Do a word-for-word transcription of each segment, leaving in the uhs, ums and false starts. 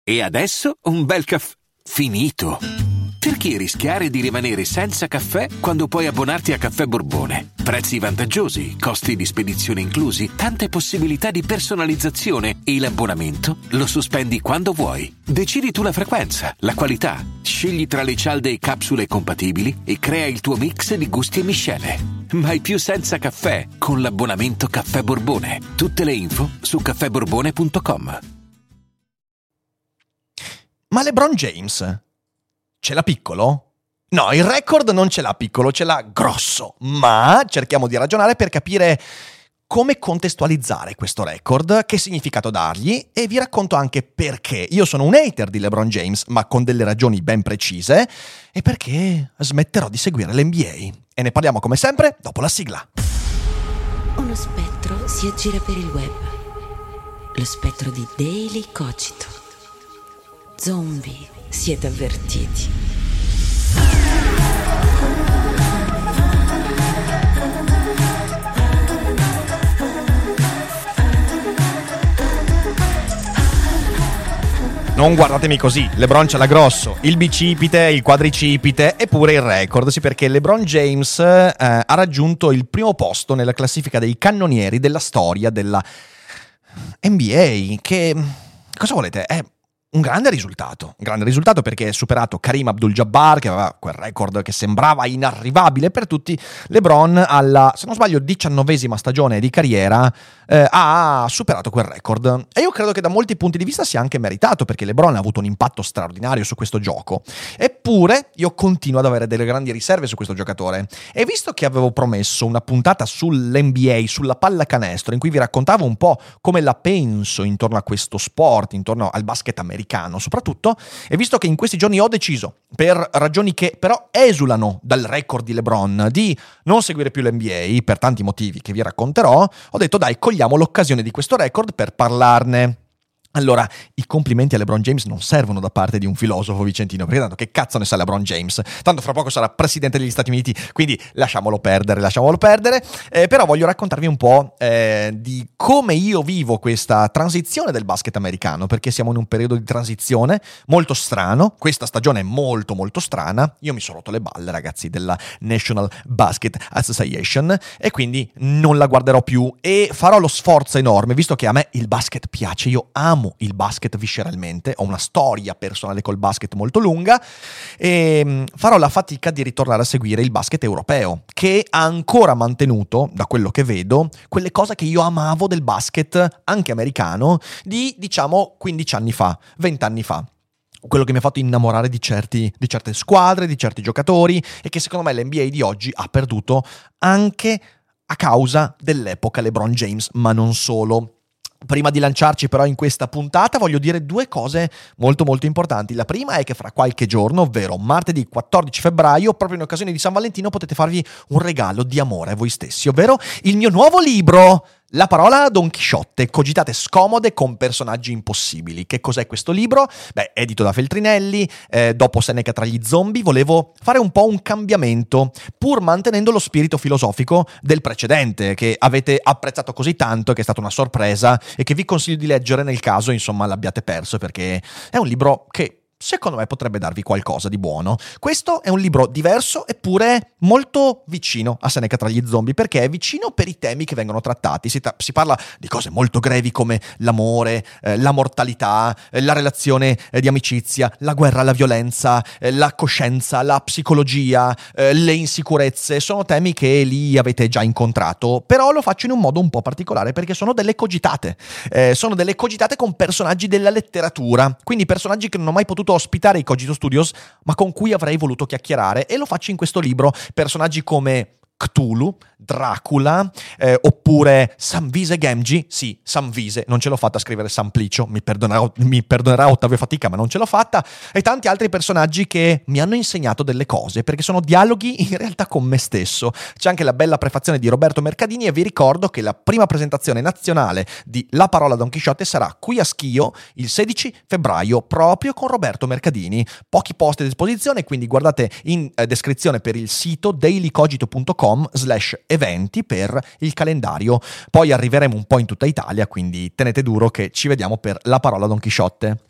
E adesso un bel caffè finito. Perché rischiare di rimanere senza caffè quando puoi abbonarti a Caffè Borbone? Prezzi vantaggiosi, costi di spedizione inclusi, tante possibilità di personalizzazione e l'abbonamento lo sospendi quando vuoi. Decidi tu la frequenza, la qualità, scegli tra le cialde e capsule compatibili e crea il tuo mix di gusti e miscele. Mai più senza caffè con l'abbonamento Caffè Borbone. Tutte le info su caffè borbone punto com. Ma LeBron James ce l'ha piccolo? No, il record non ce l'ha piccolo, ce l'ha grosso. Ma cerchiamo di ragionare per capire come contestualizzare questo record, che significato dargli, e vi racconto anche perché. Io sono un hater di LeBron James, ma con delle ragioni ben precise, e perché smetterò di seguire l'N B A. E ne parliamo come sempre dopo la sigla. Uno spettro si aggira per il web. Lo spettro di Daily Cogito. Zombie, siete avvertiti. Non guardatemi così, LeBron ce l'ha grosso, il bicipite, il quadricipite e pure il record, sì, perché LeBron James eh, ha raggiunto il primo posto nella classifica dei cannonieri della storia della N B A, che, cosa volete, è un grande risultato, un grande risultato perché ha superato Kareem Abdul-Jabbar, che aveva quel record che sembrava inarrivabile per tutti. LeBron, alla, se non sbaglio, diciannovesima stagione di carriera, eh, ha superato quel record. E io credo che da molti punti di vista sia anche meritato, perché LeBron ha avuto un impatto straordinario su questo gioco. Eppure, io continuo ad avere delle grandi riserve su questo giocatore. E visto che avevo promesso una puntata sull'N B A, sulla pallacanestro, in cui vi raccontavo un po' come la penso intorno a questo sport, intorno al basket americano, soprattutto, e visto che in questi giorni ho deciso, per ragioni che però esulano dal record di LeBron, di non seguire più l'N B A per tanti motivi che vi racconterò, ho detto dai, cogliamo l'occasione di questo record per parlarne. Allora, i complimenti a LeBron James non servono da parte di un filosofo vicentino, perché tanto che cazzo ne sa LeBron James? Tanto fra poco sarà presidente degli Stati Uniti, quindi lasciamolo perdere, lasciamolo perdere. Eh, però voglio raccontarvi un po' eh, di come io vivo questa transizione del basket americano, perché siamo in un periodo di transizione molto strano. Questa stagione è molto molto strana. Io mi sono rotto le balle, ragazzi, della National Basket Association, e quindi non la guarderò più e farò lo sforzo enorme, visto che a me il basket piace, io amo il basket visceralmente, ho una storia personale col basket molto lunga, e farò la fatica di ritornare a seguire il basket europeo, che ha ancora mantenuto, da quello che vedo, quelle cose che io amavo del basket anche americano di, diciamo, quindici anni fa, venti anni fa. Quello che mi ha fatto innamorare di, certi, di certe squadre, di certi giocatori, e che secondo me l'N B A di oggi ha perduto anche a causa dell'epoca LeBron James, ma non solo. Prima di lanciarci però in questa puntata voglio dire due cose molto molto importanti. La prima è che fra qualche giorno, ovvero martedì quattordici febbraio, proprio in occasione di San Valentino, potete farvi un regalo di amore a voi stessi, ovvero il mio nuovo libro, La parola Don Chisciotte, cogitate scomode con personaggi impossibili. Che cos'è questo libro? Beh, edito da Feltrinelli, eh, dopo Seneca tra gli zombie, volevo fare un po' un cambiamento, pur mantenendo lo spirito filosofico del precedente, che avete apprezzato così tanto, che è stata una sorpresa, e che vi consiglio di leggere nel caso, insomma, l'abbiate perso, perché è un libro che secondo me potrebbe darvi qualcosa di buono. Questo è un libro diverso eppure molto vicino a Seneca tra gli zombie, perché è vicino per i temi che vengono trattati. Si, ta- si parla di cose molto grevi come l'amore, eh, la mortalità, eh, la relazione eh, di amicizia, la guerra, la violenza, eh, la coscienza, la psicologia, eh, le insicurezze. Sono temi che lì avete già incontrato, però lo faccio in un modo un po' particolare, perché sono delle cogitate. Eh, sono delle cogitate con personaggi della letteratura, quindi personaggi che non ho mai potuto ospitare i Cogito Studios, ma con cui avrei voluto chiacchierare, e lo faccio in questo libro. Personaggi come Cthulhu, Dracula, eh, oppure Samvise Gamgee, sì, Samvise, non ce l'ho fatta a scrivere Samplicio, mi perdonerà, mi perdonerà Ottavio Fatica, ma non ce l'ho fatta, e tanti altri personaggi che mi hanno insegnato delle cose, perché sono dialoghi in realtà con me stesso. C'è anche la bella prefazione di Roberto Mercadini, e vi ricordo che la prima presentazione nazionale di La parola Don Chisciotte sarà qui a Schio il sedici febbraio, proprio con Roberto Mercadini. Pochi posti a disposizione, quindi guardate in eh, descrizione per il sito dailycogito punto com slash eventi per il calendario. Poi arriveremo un po' in tutta Italia, quindi tenete duro che ci vediamo per La parola Don Chisciotte.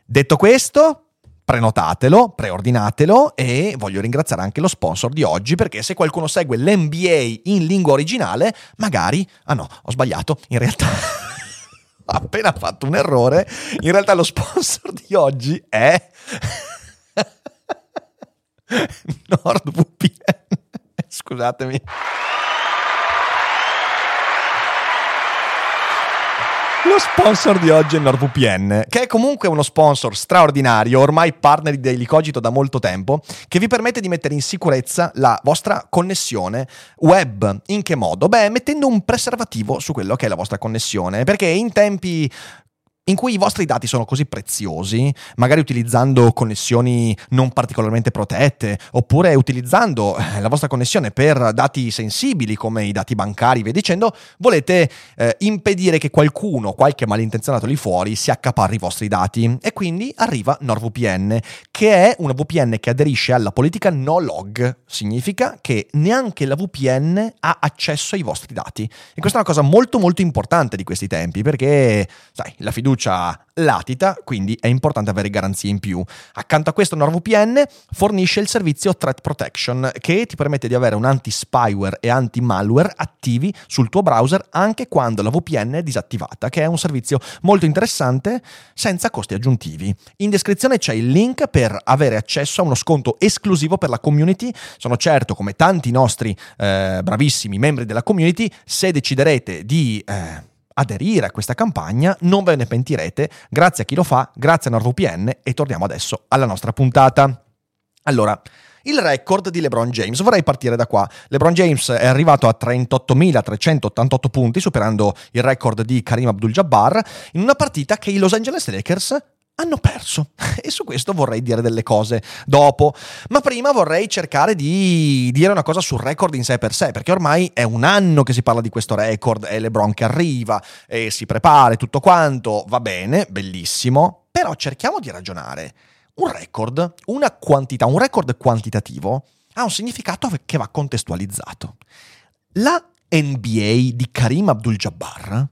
Detto questo, prenotatelo, preordinatelo e voglio ringraziare anche lo sponsor di oggi, perché se qualcuno segue l'N B A in lingua originale, magari... Ah no, ho sbagliato, in realtà ho appena fatto un errore, in realtà lo sponsor di oggi è NordVPN, scusatemi. Lo sponsor di oggi è NordVPN, che è comunque uno sponsor straordinario, ormai partner di Daily Cogito da molto tempo, che vi permette di mettere in sicurezza la vostra connessione web. In che modo? Beh, mettendo un preservativo su quello che è la vostra connessione, perché in tempi in cui i vostri dati sono così preziosi, magari utilizzando connessioni non particolarmente protette, oppure utilizzando la vostra connessione per dati sensibili come i dati bancari, via dicendo, volete eh, impedire che qualcuno, qualche malintenzionato lì fuori, si accaparri i vostri dati. E quindi arriva NordVPN, che è una V P N che aderisce alla politica no log. Significa che neanche la V P N ha accesso ai vostri dati. E questa è una cosa molto molto importante di questi tempi, perché, sai, la fiducia latita, quindi è importante avere garanzie in più. Accanto a questo, NordVPN fornisce il servizio Threat Protection, che ti permette di avere un anti-spyware e anti-malware attivi sul tuo browser anche quando la V P N è disattivata, che è un servizio molto interessante senza costi aggiuntivi. In descrizione c'è il link per avere accesso a uno sconto esclusivo per la community. Sono certo, come tanti nostri eh, bravissimi membri della community, se deciderete di eh, aderire a questa campagna non ve ne pentirete. Grazie a chi lo fa, grazie a NordVPN, e torniamo adesso alla nostra puntata. Allora, il record di LeBron James, vorrei partire da qua. LeBron James è arrivato a trentottomilatrecentottantotto punti, superando il record di Kareem Abdul-Jabbar, in una partita che i Los Angeles Lakers hanno perso, e su questo vorrei dire delle cose dopo, ma prima vorrei cercare di dire una cosa sul record in sé per sé, perché ormai è un anno che si parla di questo record, è LeBron che arriva e si prepara e tutto quanto, va bene, bellissimo, però cerchiamo di ragionare. Un record, una quantità, un record quantitativo ha un significato che va contestualizzato. La N B A di Kareem Abdul-Jabbar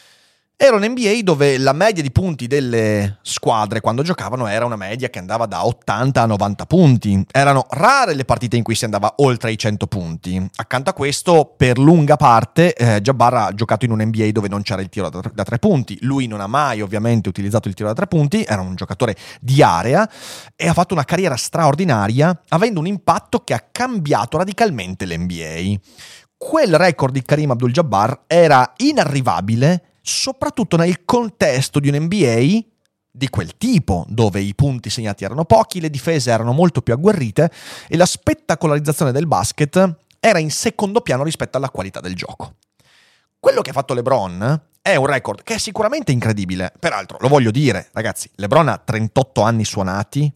era un N B A dove la media di punti delle squadre quando giocavano era una media che andava da ottanta a novanta punti. Erano rare le partite in cui si andava oltre i cento punti. Accanto a questo, per lunga parte, eh, Jabbar ha giocato in un N B A dove non c'era il tiro da, da tre punti. Lui non ha mai ovviamente utilizzato il tiro da tre punti, era un giocatore di area e ha fatto una carriera straordinaria, avendo un impatto che ha cambiato radicalmente l'N B A. Quel record di Kareem Abdul-Jabbar era inarrivabile, soprattutto nel contesto di un N B A di quel tipo, dove i punti segnati erano pochi, le difese erano molto più agguerrite e la spettacolarizzazione del basket era in secondo piano rispetto alla qualità del gioco. Quello che ha fatto LeBron è un record che è sicuramente incredibile. Peraltro, lo voglio dire, ragazzi, LeBron ha trentotto anni suonati,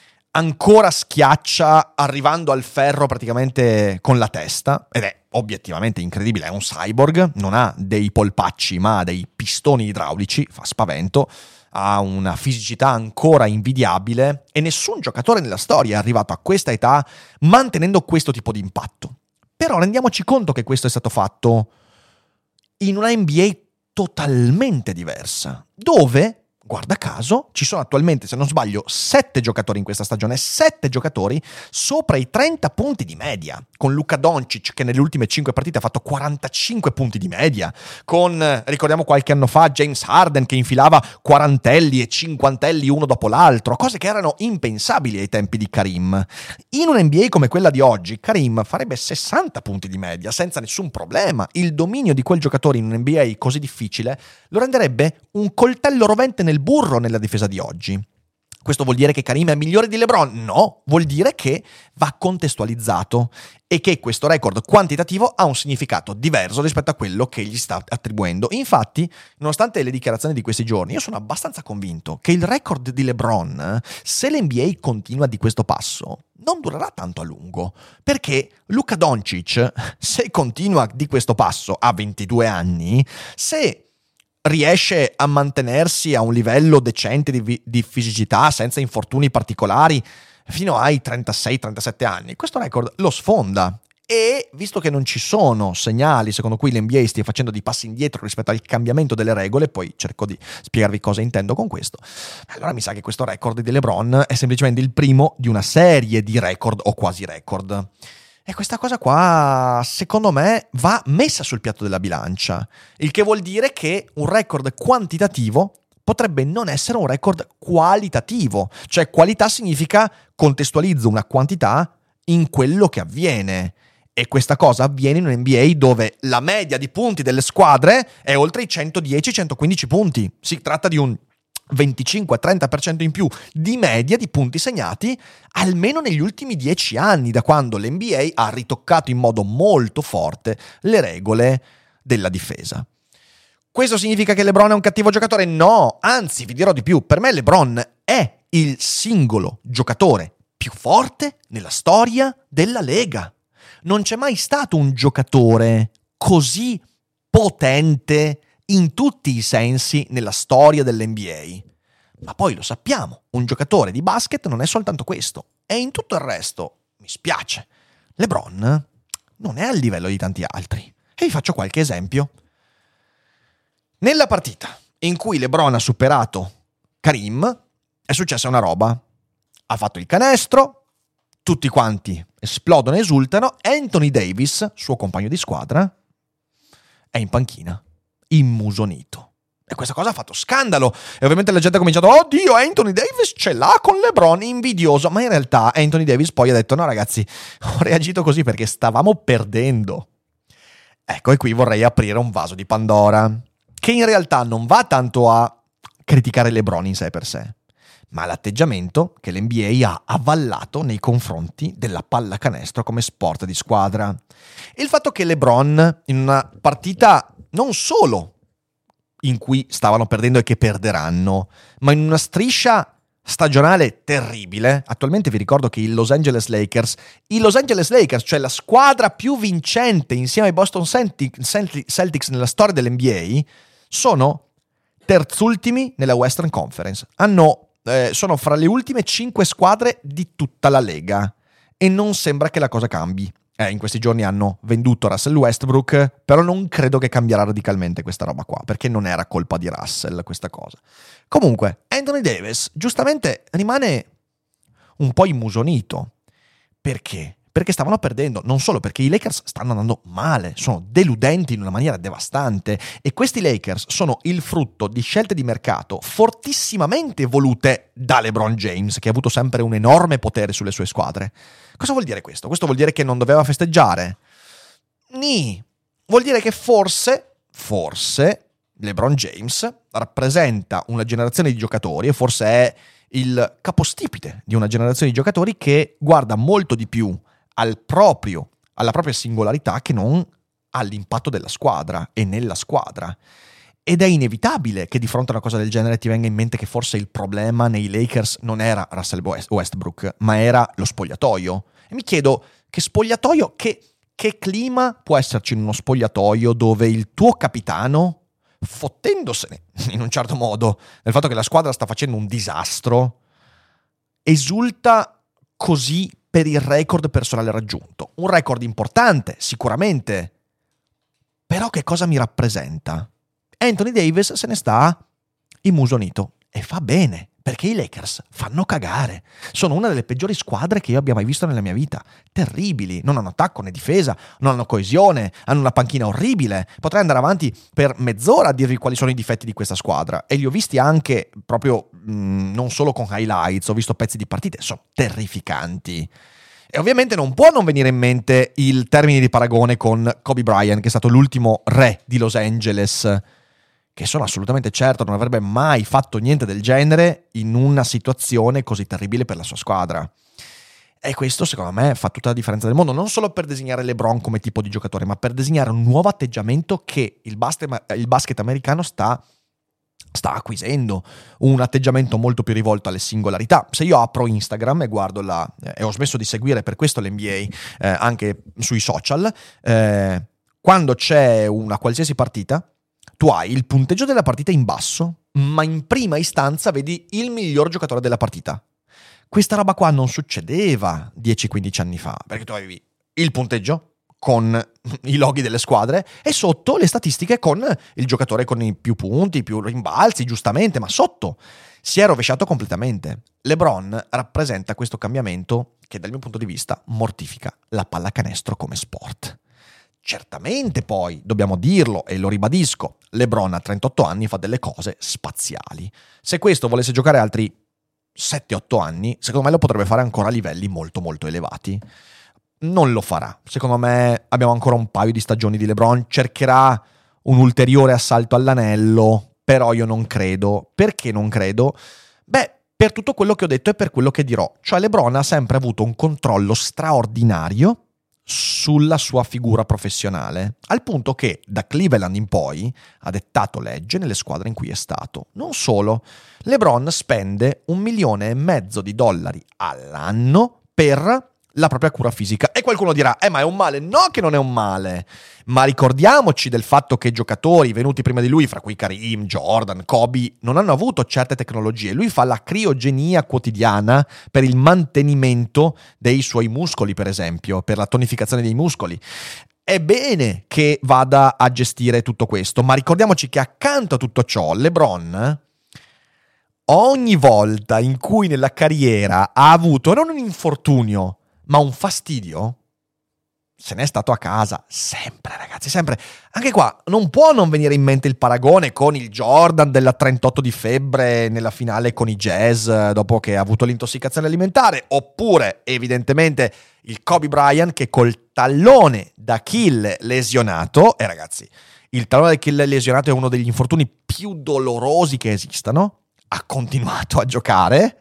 ancora schiaccia arrivando al ferro praticamente con la testa, ed è obiettivamente incredibile, è un cyborg, non ha dei polpacci ma ha dei pistoni idraulici, fa spavento, ha una fisicità ancora invidiabile e nessun giocatore nella storia è arrivato a questa età mantenendo questo tipo di impatto. Però rendiamoci conto che questo è stato fatto in una N B A totalmente diversa, dove, guarda caso, ci sono attualmente, se non sbaglio, sette giocatori in questa stagione, sette giocatori sopra i trenta punti di media, con Luka Doncic che nelle ultime cinque partite ha fatto quarantacinque punti di media, con, ricordiamo qualche anno fa, James Harden che infilava quarantelli e cinquantelli uno dopo l'altro, cose che erano impensabili ai tempi di Kareem. In un N B A come quella di oggi, Kareem farebbe sessanta punti di media senza nessun problema. Il dominio di quel giocatore in un N B A così difficile lo renderebbe un coltello rovente nel burro nella difesa di oggi. Questo vuol dire che Kareem è migliore di LeBron? No, vuol dire che va contestualizzato e che questo record quantitativo ha un significato diverso rispetto a quello che gli sta attribuendo. Infatti, nonostante le dichiarazioni di questi giorni, io sono abbastanza convinto che il record di LeBron, se l'N B A continua di questo passo, non durerà tanto a lungo, perché Luka Doncic, se continua di questo passo a ventidue anni, se riesce a mantenersi a un livello decente di, di fisicità senza infortuni particolari fino ai trentasei trentasette anni, questo record lo sfonda. E visto che non ci sono segnali secondo cui l'N B A stia facendo dei passi indietro rispetto al cambiamento delle regole, poi cerco di spiegarvi cosa intendo con questo, allora mi sa che questo record di LeBron è semplicemente il primo di una serie di record o quasi record. E questa cosa qua, secondo me, va messa sul piatto della bilancia, il che vuol dire che un record quantitativo potrebbe non essere un record qualitativo. Cioè, qualità significa contestualizzo una quantità in quello che avviene. E questa cosa avviene in un N B A dove la media di punti delle squadre è oltre i centodieci centoquindici punti. Si tratta di un venticinque trenta per cento in più di media di punti segnati almeno negli ultimi dieci anni, da quando l'N B A ha ritoccato in modo molto forte le regole della difesa. Questo significa che LeBron è un cattivo giocatore? No, anzi vi dirò di più, per me LeBron è il singolo giocatore più forte nella storia della Lega. Non c'è mai stato un giocatore così potente in tutti i sensi nella storia dell'N B A. Ma poi lo sappiamo, un giocatore di basket non è soltanto questo. E in tutto il resto, mi spiace, LeBron non è al livello di tanti altri. E vi faccio qualche esempio. Nella partita in cui LeBron ha superato Karim, è successa una roba. Ha fatto il canestro, tutti quanti esplodono e esultano. Anthony Davis, suo compagno di squadra, è in panchina, immusonito. E questa cosa ha fatto scandalo. E ovviamente la gente ha cominciato: oddio, Anthony Davis ce l'ha con LeBron, invidioso. Ma in realtà Anthony Davis poi ha detto: no ragazzi, ho reagito così perché stavamo perdendo. Ecco, e qui vorrei aprire un vaso di Pandora, che in realtà non va tanto a criticare LeBron in sé per sé, ma l'atteggiamento che l'N B A ha avvallato nei confronti della pallacanestro come sport di squadra. Il fatto che LeBron, in una partita non solo in cui stavano perdendo e che perderanno, ma in una striscia stagionale terribile. Attualmente vi ricordo che i Los Angeles Lakers, i Los Angeles Lakers, cioè la squadra più vincente insieme ai Boston Celtics nella storia dell'N B A, sono terzultimi nella Western Conference. Hanno Eh, sono fra le ultime cinque squadre di tutta la Lega e non sembra che la cosa cambi. Eh, in questi giorni hanno venduto Russell Westbrook, però non credo che cambierà radicalmente questa roba qua, perché non era colpa di Russell questa cosa. Comunque, Anthony Davis giustamente rimane un po' immusonito. Perché? Perché stavano perdendo, non solo perché i Lakers stanno andando male, sono deludenti in una maniera devastante, e questi Lakers sono il frutto di scelte di mercato fortissimamente volute da LeBron James, che ha avuto sempre un enorme potere sulle sue squadre. Cosa vuol dire questo? Questo vuol dire che non doveva festeggiare? Nì. Vuol dire che forse, forse, LeBron James rappresenta una generazione di giocatori, e forse è il capostipite di una generazione di giocatori che guarda molto di più al proprio, alla propria singolarità che non all'impatto della squadra e nella squadra. Ed è inevitabile che di fronte a una cosa del genere ti venga in mente che forse il problema nei Lakers non era Russell Westbrook, ma era lo spogliatoio. E mi chiedo, che spogliatoio, che, che clima può esserci in uno spogliatoio dove il tuo capitano, fottendosene in un certo modo nel fatto che la squadra sta facendo un disastro, esulta così per il record personale raggiunto. Un record importante, sicuramente, però che cosa mi rappresenta? Anthony Davis se ne sta immusonito, e fa bene, perché i Lakers fanno cagare. Sono una delle peggiori squadre che io abbia mai visto nella mia vita. Terribili, non hanno attacco né difesa, non hanno coesione, hanno una panchina orribile. Potrei andare avanti per mezz'ora a dirvi quali sono i difetti di questa squadra, e li ho visti anche proprio mh, non solo con highlights, ho visto pezzi di partite, sono terrificanti. E ovviamente non può non venire in mente il termine di paragone con Kobe Bryant, che è stato l'ultimo re di Los Angeles, che sono assolutamente certo non avrebbe mai fatto niente del genere in una situazione così terribile per la sua squadra. E questo secondo me fa tutta la differenza del mondo, non solo per disegnare LeBron come tipo di giocatore, ma per disegnare un nuovo atteggiamento che il basket, il basket americano sta, sta acquisendo, un atteggiamento molto più rivolto alle singolarità. Se io apro Instagram e guardo la eh, e ho smesso di seguire per questo l'N B A eh, anche sui social, eh, quando c'è una qualsiasi partita, tu hai il punteggio della partita in basso, ma in prima istanza vedi il miglior giocatore della partita. Questa roba qua non succedeva dieci quindici anni fa, perché tu avevi il punteggio con i loghi delle squadre e sotto le statistiche con il giocatore con i più punti, i più rimbalzi, giustamente, ma sotto si è rovesciato completamente. LeBron rappresenta questo cambiamento che dal mio punto di vista mortifica la pallacanestro come sport. Certamente poi, dobbiamo dirlo e lo ribadisco, LeBron a trentotto anni fa delle cose spaziali. Se questo volesse giocare altri sette otto anni, secondo me lo potrebbe fare ancora a livelli molto molto elevati. Non lo farà. Secondo me abbiamo ancora un paio di stagioni di LeBron, cercherà un ulteriore assalto all'anello, però io non credo. Perché non credo? Beh, per tutto quello che ho detto e per quello che dirò. Cioè LeBron ha sempre avuto un controllo straordinario sulla sua figura professionale, al punto che da Cleveland in poi ha dettato legge nelle squadre in cui è stato. Non solo, LeBron spende un milione e mezzo di dollari all'anno per la propria cura fisica. E qualcuno dirà, eh ma è un male? No che non è un male, ma ricordiamoci del fatto che giocatori venuti prima di lui, fra cui Kareem, Jordan, Kobe, non hanno avuto certe tecnologie. Lui fa la criogenia quotidiana per il mantenimento dei suoi muscoli, per esempio, per la tonificazione dei muscoli. È bene che vada a gestire tutto questo, ma ricordiamoci che accanto a tutto ciò LeBron ogni volta in cui nella carriera ha avuto non un infortunio ma un fastidio, se n'è stato a casa, sempre ragazzi, sempre. Anche qua non può non venire in mente il paragone con il Jordan della trentotto di febbre nella finale con i Jazz dopo che ha avuto l'intossicazione alimentare, oppure evidentemente il Kobe Bryant che col tallone d'Achille lesionato, e ragazzi, il tallone d'Achille lesionato è uno degli infortuni più dolorosi che esistano, ha continuato a giocare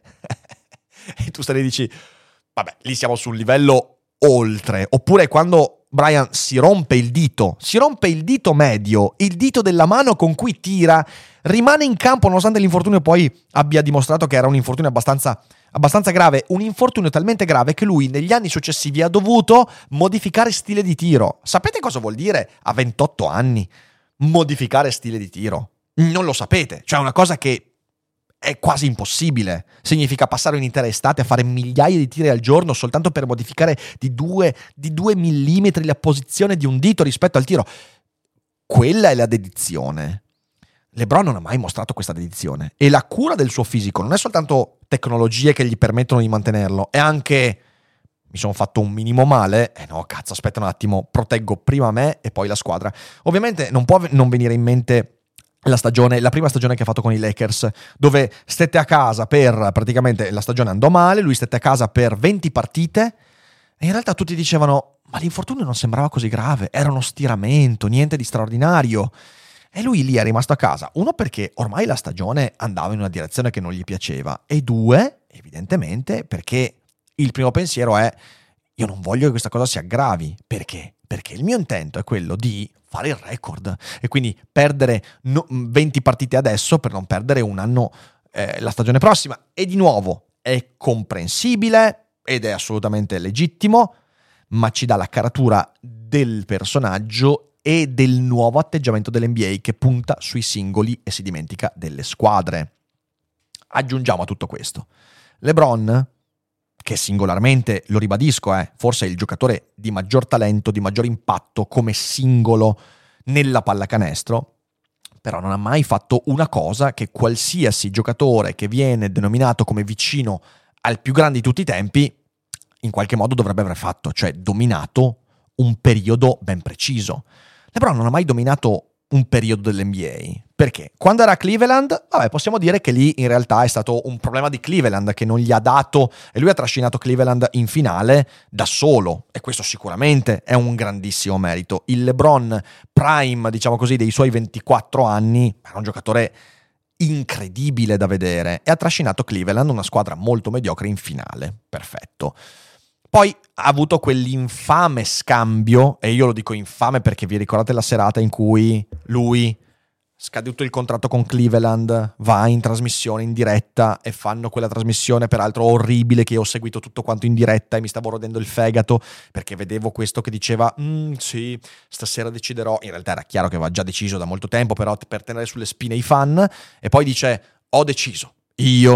e tu stai lì e dici vabbè, lì siamo sul livello oltre. Oppure quando Brian si rompe il dito, si rompe il dito medio, il dito della mano con cui tira, rimane in campo nonostante l'infortunio poi abbia dimostrato che era un infortunio abbastanza, abbastanza grave. Un infortunio talmente grave che lui negli anni successivi ha dovuto modificare stile di tiro. Sapete cosa vuol dire a ventotto anni modificare stile di tiro? Non lo sapete. Cioè è una cosa che è quasi impossibile. Significa passare un'intera estate a fare migliaia di tiri al giorno soltanto per modificare di due, di due millimetri la posizione di un dito rispetto al tiro. Quella è la dedizione. LeBron non ha mai mostrato questa dedizione. E la cura del suo fisico non è soltanto tecnologie che gli permettono di mantenerlo, è anche mi sono fatto un minimo male, eh no cazzo aspetta un attimo, proteggo prima me e poi la squadra. Ovviamente non può non venire in mente la stagione, la prima stagione che ha fatto con i Lakers, dove stette a casa per, praticamente la stagione andò male, lui stette a casa per venti partite e in realtà tutti dicevano ma l'infortunio non sembrava così grave, era uno stiramento, niente di straordinario. E lui lì è rimasto a casa, uno perché ormai la stagione andava in una direzione che non gli piaceva e due, evidentemente, perché il primo pensiero è io non voglio che questa cosa si aggravi. Perché? Perché il mio intento è quello di fare il record e quindi perdere no, venti partite adesso per non perdere un anno eh, la stagione prossima. E di nuovo è comprensibile ed è assolutamente legittimo, ma ci dà la caratura del personaggio e del nuovo atteggiamento dell'N B A che punta sui singoli e si dimentica delle squadre. Aggiungiamo a tutto questo LeBron, che singolarmente, lo ribadisco, è forse il giocatore di maggior talento, di maggior impatto come singolo nella pallacanestro, però non ha mai fatto una cosa che qualsiasi giocatore che viene denominato come vicino al più grande di tutti i tempi in qualche modo dovrebbe aver fatto, cioè dominato un periodo ben preciso. LeBron non ha mai dominato un periodo dell'N B A. Perché? Quando era a Cleveland, vabbè, possiamo dire che lì in realtà è stato un problema di Cleveland che non gli ha dato, e lui ha trascinato Cleveland in finale da solo, e questo sicuramente è un grandissimo merito. Il LeBron prime, diciamo così, dei suoi ventiquattro anni, era un giocatore incredibile da vedere e ha trascinato Cleveland, una squadra molto mediocre, in finale. Perfetto. Poi ha avuto quell'infame scambio, e io lo dico infame perché vi ricordate la serata in cui lui, scaduto il contratto con Cleveland, va in trasmissione in diretta e fanno quella trasmissione peraltro orribile che io ho seguito tutto quanto in diretta e mi stavo rodendo il fegato perché vedevo questo che diceva mm, sì, stasera deciderò. In realtà era chiaro che aveva già deciso da molto tempo, però per tenere sulle spine i fan, e poi dice ho deciso, io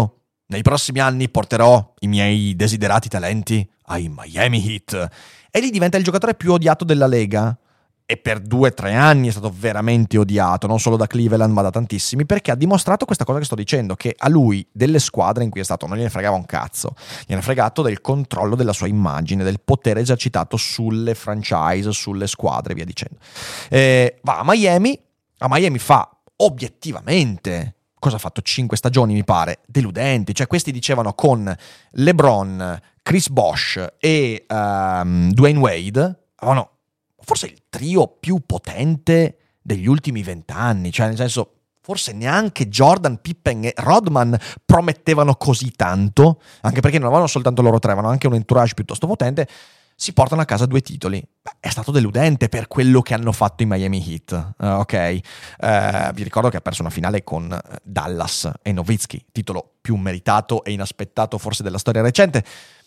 nei prossimi anni porterò i miei desiderati talenti ai Miami Heat. E lì diventa il giocatore più odiato della Lega. E per due o tre anni è stato veramente odiato, non solo da Cleveland ma da tantissimi, perché ha dimostrato questa cosa che sto dicendo, che a lui delle squadre in cui è stato non gliene fregava un cazzo, gliene è fregato del controllo della sua immagine, del potere esercitato sulle franchise, sulle squadre, via dicendo. Eh, va a Miami, a Miami fa obiettivamente, cosa ha fatto? cinque stagioni mi pare, deludenti, cioè questi dicevano con LeBron, Chris Bosh e um, Dwayne Wade, avevano forse il trio più potente degli ultimi vent'anni, cioè nel senso, forse neanche Jordan, Pippen e Rodman promettevano così tanto, anche perché non avevano soltanto loro tre, avevano anche un entourage piuttosto potente, si portano a casa due titoli. Beh, è stato deludente per quello che hanno fatto i Miami Heat, uh, ok? Uh, vi ricordo che ha perso una finale con Dallas e Nowitzki, titolo più meritato e inaspettato forse della storia recente.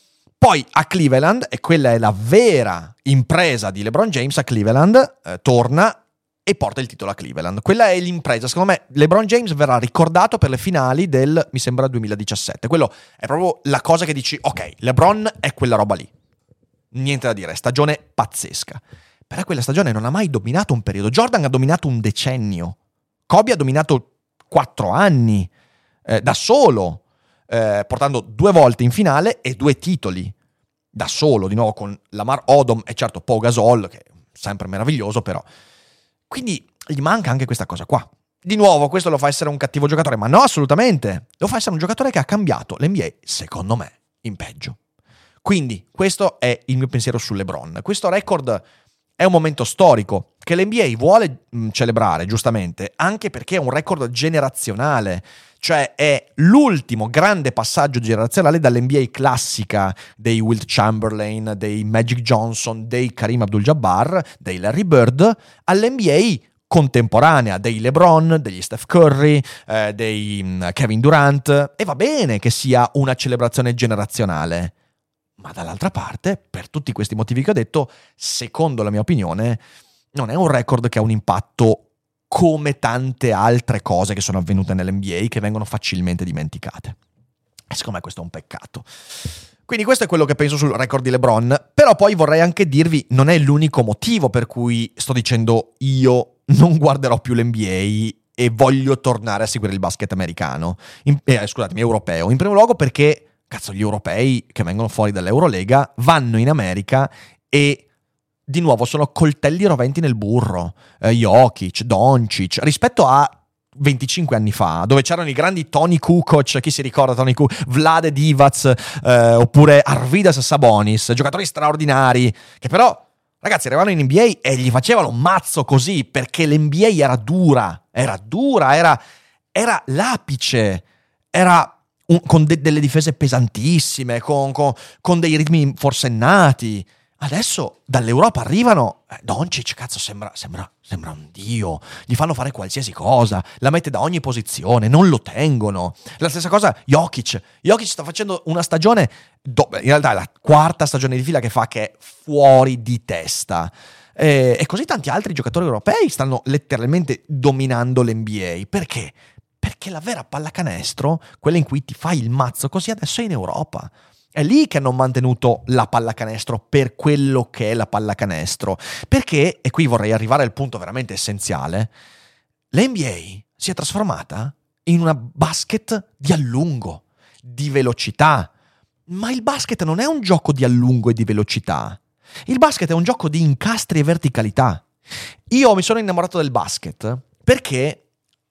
Poi a Cleveland, e quella è la vera impresa di LeBron James, a Cleveland eh, torna e porta il titolo a Cleveland. Quella è l'impresa. Secondo me LeBron James verrà ricordato per le finali del, mi sembra, duemiladiciassette. Quello è proprio la cosa che dici, ok, LeBron è quella roba lì. Niente da dire, stagione pazzesca. Però quella stagione non ha mai dominato un periodo. Jordan ha dominato un decennio. Kobe ha dominato quattro anni, eh, da solo. Eh, portando due volte in finale e due titoli da solo, di nuovo con Lamar Odom e certo Pau Gasol, che è sempre meraviglioso, però quindi gli manca anche questa cosa qua. Di nuovo, questo lo fa essere un cattivo giocatore, ma no, assolutamente, lo fa essere un giocatore che ha cambiato l'N B A, secondo me, in peggio. Quindi questo è il mio pensiero su LeBron. Questo record è un momento storico che l'N B A vuole mh, celebrare, giustamente, anche perché è un record generazionale. Cioè è l'ultimo grande passaggio generazionale dall'N B A classica dei Wilt Chamberlain, dei Magic Johnson, dei Kareem Abdul-Jabbar, dei Larry Bird, all'N B A contemporanea, dei LeBron, degli Steph Curry, eh, dei um, Kevin Durant, e va bene che sia una celebrazione generazionale. Ma dall'altra parte, per tutti questi motivi che ho detto, secondo la mia opinione, non è un record che ha un impatto come tante altre cose che sono avvenute nell'N B A che vengono facilmente dimenticate. E secondo me questo è un peccato. Quindi questo è quello che penso sul record di LeBron, però poi vorrei anche dirvi, non è l'unico motivo per cui sto dicendo io non guarderò più l'N B A e voglio tornare a seguire il basket americano, in, eh, scusatemi, europeo. In primo luogo perché, cazzo, gli europei che vengono fuori dall'Eurolega vanno in America e di nuovo sono coltelli roventi nel burro. Eh, Jokic, Doncic, rispetto a venticinque anni fa, dove c'erano i grandi Toni Kukoc, chi si ricorda Toni Kukoc, Vlade Divac, eh, oppure Arvidas Sabonis, giocatori straordinari, che però, ragazzi, arrivavano in N B A e gli facevano un mazzo così, perché l'N B A era dura, era dura, era, era l'apice, era un, con de- delle difese pesantissime, con, con, con dei ritmi forsennati. Adesso dall'Europa arrivano, eh, Doncic, cazzo, sembra, sembra, sembra un dio, gli fanno fare qualsiasi cosa, la mette da ogni posizione, non lo tengono. La stessa cosa Jokic, Jokic sta facendo una stagione, do, in realtà è la quarta stagione di fila che fa, che è fuori di testa. Eh, e così tanti altri giocatori europei stanno letteralmente dominando l'N B A. Perché? Perché la vera pallacanestro, quella in cui ti fai il mazzo così, adesso è in Europa. È lì che hanno mantenuto la pallacanestro per quello che è la pallacanestro. Perché, e qui vorrei arrivare al punto veramente essenziale, l'N B A si è trasformata in una basket di allungo, di velocità. Ma il basket non è un gioco di allungo e di velocità. Il basket è un gioco di incastri e verticalità. Io mi sono innamorato del basket perché,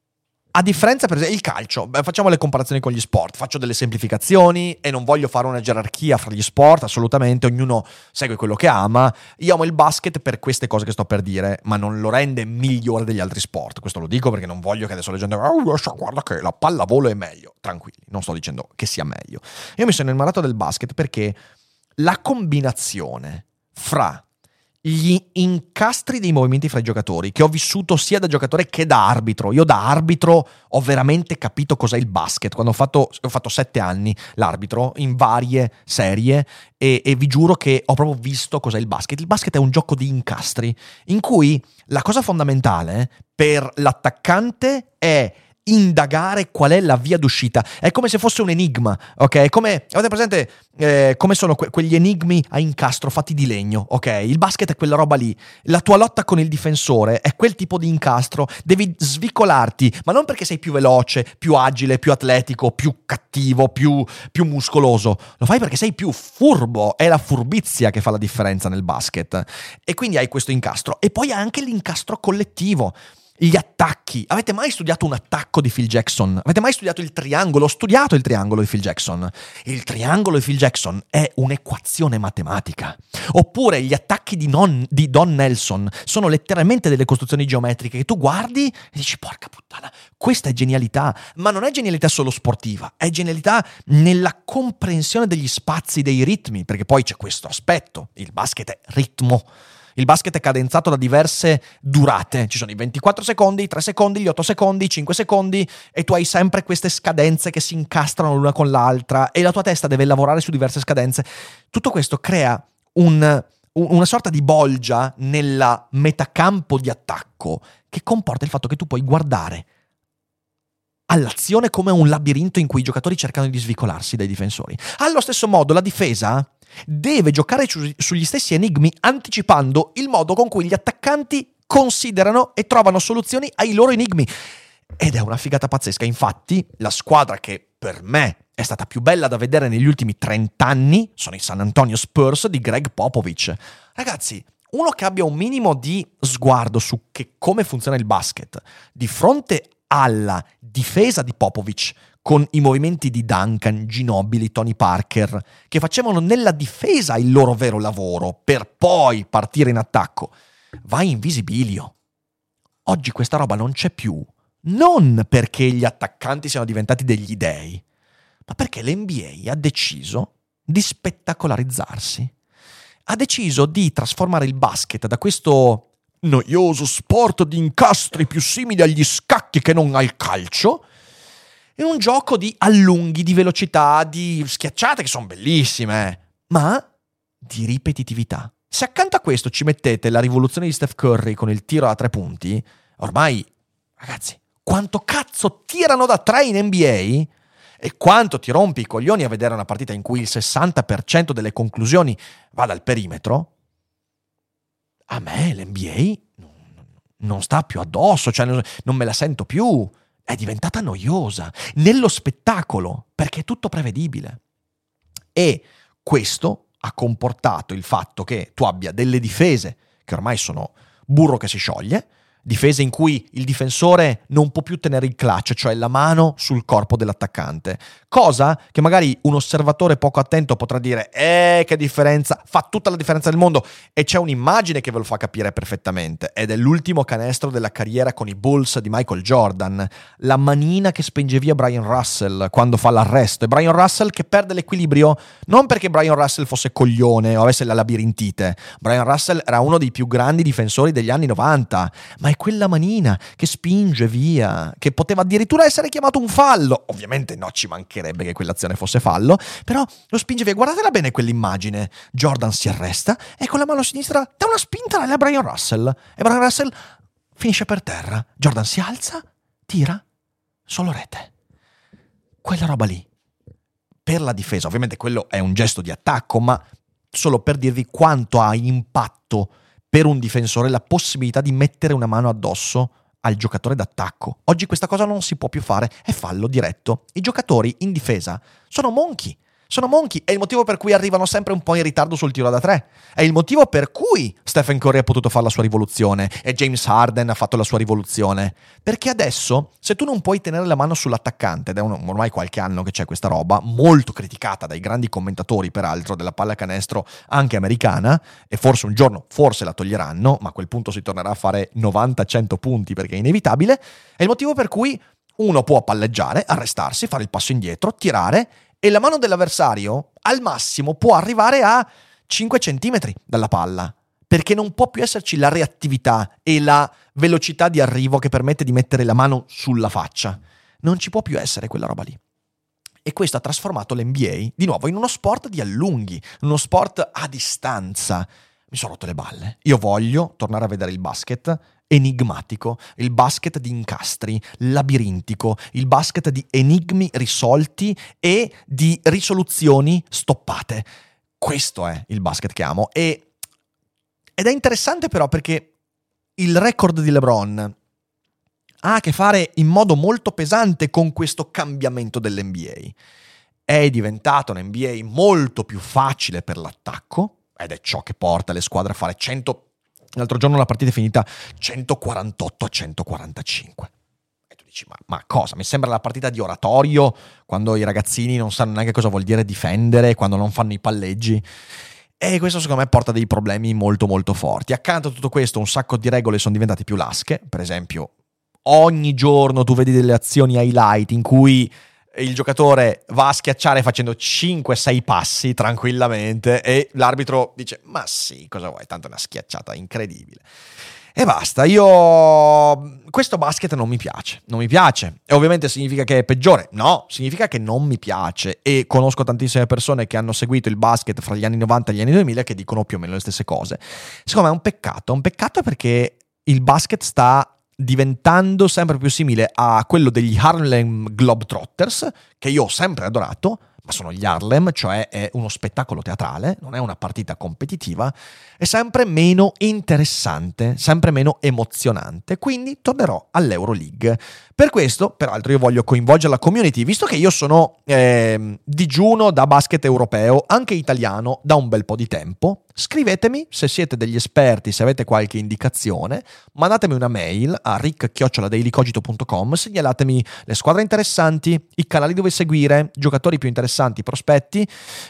a differenza, per esempio, il calcio, beh, facciamo le comparazioni con gli sport, faccio delle semplificazioni e non voglio fare una gerarchia fra gli sport, assolutamente, ognuno segue quello che ama. Io amo il basket per queste cose che sto per dire, ma non lo rende migliore degli altri sport. Questo lo dico perché non voglio che adesso le gente oh, guarda che la pallavolo è meglio. Tranquilli, non sto dicendo che sia meglio. Io mi sono innamorato del basket perché la combinazione fra gli incastri dei movimenti fra i giocatori, che ho vissuto sia da giocatore che da arbitro. Io da arbitro ho veramente capito cos'è il basket quando ho fatto, ho fatto sette anni l'arbitro in varie serie e, e vi giuro che ho proprio visto cos'è il basket. Il basket è un gioco di incastri in cui la cosa fondamentale per l'attaccante è indagare qual è la via d'uscita. È come se fosse un enigma, ok? È come, avete presente eh, come sono que- quegli enigmi a incastro fatti di legno, ok? Il basket è quella roba lì. La tua lotta con il difensore è quel tipo di incastro. Devi svicolarti, ma non perché sei più veloce, più agile, più atletico, più cattivo, più, più muscoloso. Lo fai perché sei più furbo. È la furbizia che fa la differenza nel basket. E quindi hai questo incastro. E poi hai anche l'incastro collettivo. Gli attacchi. Avete mai studiato un attacco di Phil Jackson? Avete mai studiato il triangolo? Ho studiato il triangolo di Phil Jackson. Il triangolo di Phil Jackson è un'equazione matematica. Oppure gli attacchi di, non, di Don Nelson sono letteralmente delle costruzioni geometriche che tu guardi e dici porca puttana, questa è genialità. Ma non è genialità solo sportiva, è genialità nella comprensione degli spazi, dei ritmi, perché poi c'è questo aspetto. Il basket è ritmo. Il basket è cadenzato da diverse durate, ci sono i ventiquattro secondi, i tre secondi, gli otto secondi, i cinque secondi e tu hai sempre queste scadenze che si incastrano l'una con l'altra e la tua testa deve lavorare su diverse scadenze. Tutto questo crea un, una sorta di bolgia nella metacampo di attacco che comporta il fatto che tu puoi guardare all'azione come un labirinto in cui i giocatori cercano di svicolarsi dai difensori. Allo stesso modo la difesa deve giocare su, sugli stessi enigmi anticipando il modo con cui gli attaccanti considerano e trovano soluzioni ai loro enigmi. Ed è una figata pazzesca. Infatti la squadra che per me è stata più bella da vedere negli ultimi trenta anni sono i San Antonio Spurs di Greg Popovich. Ragazzi, uno che abbia un minimo di sguardo su che come funziona il basket di fronte alla difesa di Popovich con i movimenti di Duncan, Ginobili, Tony Parker, che facevano nella difesa il loro vero lavoro per poi partire in attacco, vai in visibilio. Oggi questa roba non c'è più, non perché gli attaccanti siano diventati degli dei, ma perché l'N B A ha deciso di spettacolarizzarsi. Ha deciso di trasformare il basket da questo noioso sport di incastri più simili agli scacchi che non al calcio in un gioco di allunghi, di velocità, di schiacciate che sono bellissime, ma di ripetitività. Se accanto a questo ci mettete la rivoluzione di Steph Curry con il tiro a tre punti, ormai, ragazzi, quanto cazzo tirano da tre in N B A e quanto ti rompi i coglioni a vedere una partita in cui il sessanta per cento delle conclusioni va dal perimetro, a me l'N B A non sta più addosso, cioè non me la sento più. È diventata noiosa nello spettacolo perché è tutto prevedibile. E questo ha comportato il fatto che tu abbia delle difese che ormai sono burro che si scioglie, difese in cui il difensore non può più tenere il clutch, cioè la mano sul corpo dell'attaccante, cosa che magari un osservatore poco attento potrà dire eh che differenza, fa tutta la differenza del mondo, e c'è un'immagine che ve lo fa capire perfettamente ed è l'ultimo canestro della carriera con i Bulls di Michael Jordan, la manina che spinge via Brian Russell quando fa l'arresto, e Brian Russell che perde l'equilibrio non perché Brian Russell fosse coglione o avesse la labirintite. Brian Russell era uno dei più grandi difensori degli anni novanta, ma è quella manina che spinge via, che poteva addirittura essere chiamato un fallo. Ovviamente no, ci mancherebbe che quell'azione fosse fallo, però lo spinge via. Guardatela bene quell'immagine. Jordan si arresta e con la mano sinistra dà una spinta a Brian Russell e Brian Russell finisce per terra. Jordan si alza, tira, solo rete. Quella roba lì per la difesa, ovviamente quello è un gesto di attacco, ma solo per dirvi quanto ha impatto per un difensore la possibilità di mettere una mano addosso al giocatore d'attacco. Oggi questa cosa non si può più fare, è fallo diretto. I giocatori in difesa sono monchi, sono monchi, è il motivo per cui arrivano sempre un po' in ritardo sul tiro da tre, è il motivo per cui Stephen Curry ha potuto fare la sua rivoluzione e James Harden ha fatto la sua rivoluzione, perché adesso se tu non puoi tenere la mano sull'attaccante, ed è un, ormai qualche anno che c'è questa roba, molto criticata dai grandi commentatori peraltro della pallacanestro anche americana, e forse un giorno forse la toglieranno, ma a quel punto si tornerà a fare novanta cento punti perché è inevitabile, è il motivo per cui uno può palleggiare, arrestarsi, fare il passo indietro, tirare, e la mano dell'avversario al massimo può arrivare a cinque centimetri dalla palla, perché non può più esserci la reattività e la velocità di arrivo che permette di mettere la mano sulla faccia. Non ci può più essere quella roba lì. E questo ha trasformato l'N B A di nuovo in uno sport di allunghi, uno sport a distanza. Mi sono rotto le balle. Io voglio tornare a vedere il basket enigmatico, il basket di incastri, labirintico, il basket di enigmi risolti e di risoluzioni stoppate. Questo è il basket che amo. E, ed è interessante però perché il record di LeBron ha a che fare in modo molto pesante con questo cambiamento dell'N B A. È diventata un N B A molto più facile per l'attacco, ed è ciò che porta le squadre a fare cento. L'altro giorno la partita è finita centoquarantotto a centoquarantacinque. E tu dici, ma, ma cosa? Mi sembra la partita di oratorio, quando i ragazzini non sanno neanche cosa vuol dire difendere, quando non fanno i palleggi. E questo secondo me porta dei problemi molto molto forti. Accanto a tutto questo un sacco di regole sono diventate più lasche. Per esempio, ogni giorno tu vedi delle azioni highlight in cui il giocatore va a schiacciare facendo cinque sei passi tranquillamente e l'arbitro dice ma sì, cosa vuoi, tanto è una schiacciata incredibile. E basta, io questo basket non mi piace, non mi piace. E ovviamente significa che è peggiore? No, significa che non mi piace. E conosco tantissime persone che hanno seguito il basket fra gli anni novanta e gli anni duemila che dicono più o meno le stesse cose. Secondo me è un peccato, è un peccato perché il basket sta diventando sempre più simile a quello degli Harlem Globetrotters, che io ho sempre adorato, ma sono gli Harlem, cioè è uno spettacolo teatrale, non è una partita competitiva, è sempre meno interessante, sempre meno emozionante, quindi tornerò all'Euroleague. Per questo, peraltro, io voglio coinvolgere la community, visto che io sono eh, digiuno da basket europeo, anche italiano, da un bel po' di tempo. Scrivetemi se siete degli esperti, se avete qualche indicazione, mandatemi una mail a rick chiocciola dailycogito punto com, segnalatemi le squadre interessanti, i canali dove seguire, giocatori più interessanti, prospetti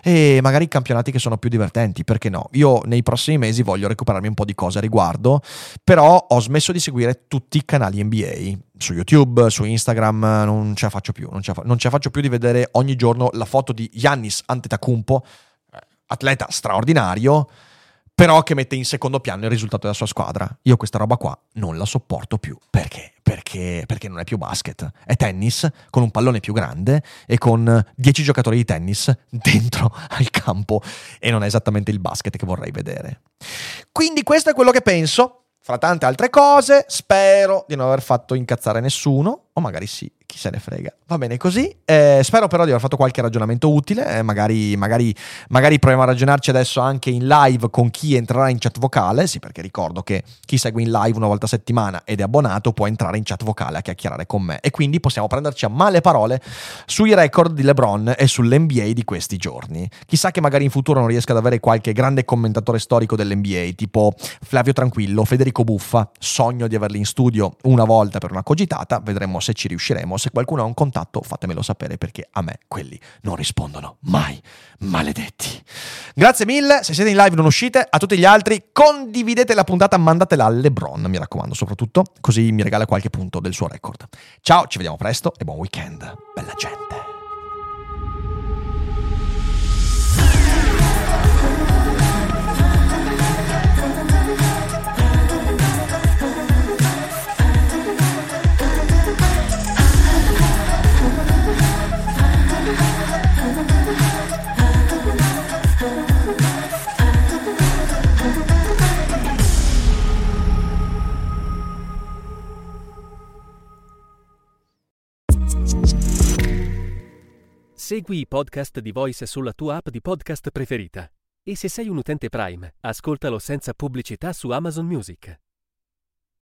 e magari i campionati che sono più divertenti, perché no? Io nei prossimi mesi voglio recuperarmi un po' di cose a riguardo, però ho smesso di seguire tutti i canali N B A. Su YouTube, su Instagram, non ce la faccio più, non ce la, fa- non ce la faccio più di vedere ogni giorno la foto di Giannis Antetokounmpo, atleta straordinario, però che mette in secondo piano il risultato della sua squadra. Io questa roba qua non la sopporto più. Perché? Perché, perché non è più basket. È tennis con un pallone più grande e con dieci giocatori di tennis dentro al campo, e non è esattamente il basket che vorrei vedere. Quindi questo è quello che penso. Fra tante altre cose, spero di non aver fatto incazzare nessuno, o magari sì, chi se ne frega. Va bene così. Eh, spero però di aver fatto qualche ragionamento utile. Eh, magari, magari, magari proviamo a ragionarci adesso anche in live con chi entrerà in chat vocale. Sì, perché ricordo che chi segue in live una volta a settimana ed è abbonato può entrare in chat vocale a chiacchierare con me. E quindi possiamo prenderci a male parole sui record di LeBron e sull'N B A di questi giorni. Chissà che magari in futuro non riesca ad avere qualche grande commentatore storico dell'N B A, tipo Flavio Tranquillo, Federico Buffa. Sogno di averli in studio una volta per una cogitata. Vedremo se ci riusciremo. Se qualcuno ha un contatto, fatemelo sapere, perché a me quelli non rispondono mai. Maledetti. Grazie mille. Se siete in live non uscite. A tutti gli altri, condividete la puntata, mandatela a LeBron, mi raccomando, soprattutto così mi regala qualche punto del suo record. Ciao, ci vediamo presto e buon weekend, bella gente. Segui i podcast di Voice sulla tua app di podcast preferita. E se sei un utente Prime, ascoltalo senza pubblicità su Amazon Music.